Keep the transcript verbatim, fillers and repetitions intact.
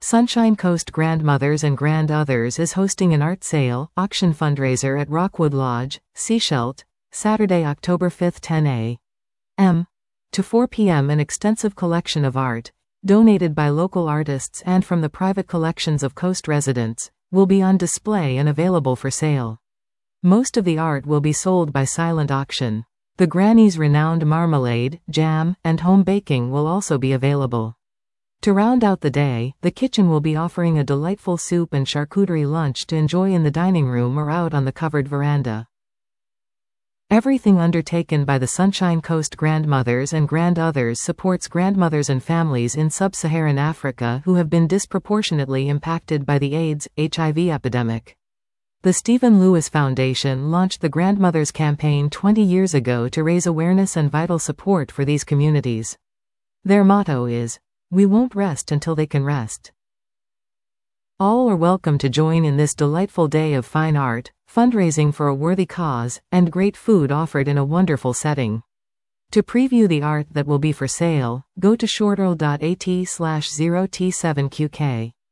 Sunshine Coast Grandmothers and Grand-Others is hosting an art sale, auction fundraiser at Rockwood Lodge, Sechelt, Saturday, October fifth, ten a m to four p m An extensive collection of art, donated by local artists and from the private collections of Coast residents, will be on display and available for sale. Most of the art will be sold by silent auction. The Granny's renowned marmalade, jam, and home baking will also be available. To round out the day, the kitchen will be offering a delightful soup and charcuterie lunch to enjoy in the dining room or out on the covered veranda. Everything undertaken by the Sunshine Coast Grandmothers and Grand-Others supports grandmothers and families in sub-Saharan Africa who have been disproportionately impacted by the AIDS, H I V epidemic. The Stephen Lewis Foundation launched the Grandmothers Campaign twenty years ago to raise awareness and vital support for these communities. Their motto is, "We won't rest until they can rest." All are welcome to join in this delightful day of fine art, fundraising for a worthy cause, and great food offered in a wonderful setting. To preview the art that will be for sale, go to shorterl dot a t slash zero t seven q k.